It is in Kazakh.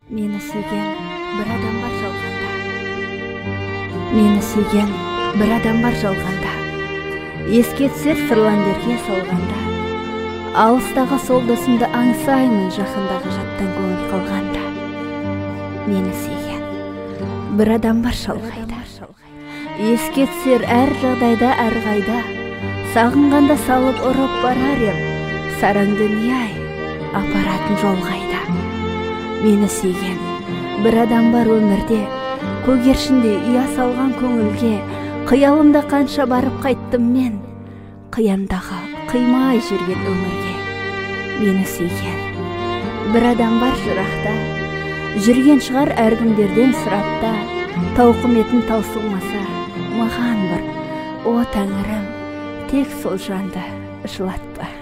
Мені сүйген бір адам бар жалғанда. Мені сүйген бір адам бар жалғанда. Еске түсер сырландерге салғанда. Алыстағы сол досымды аңсаймын жақындағы жаттан көңіл қалғанда. Мені сүйген бір адам бар шалғайда. Еске түсер әр жағдайда, әр қайда. Сағынғанда салып ұрып барар ем, сараң дүние-ай, апаратын жол қайда. Мені сүйген бір адам бар өмірде, көгершінде ұя салған көңілге. Қиялымда қанша барып қайттым мен, қияндағы қимай жүрген өмірге. Мені сүйген бір адам бар жырақта, жүрген шығар әркімдерден сұрапта. Тауқыметін таусылмаса маған бір, о тәңірім, тек сол жанды жылатпа.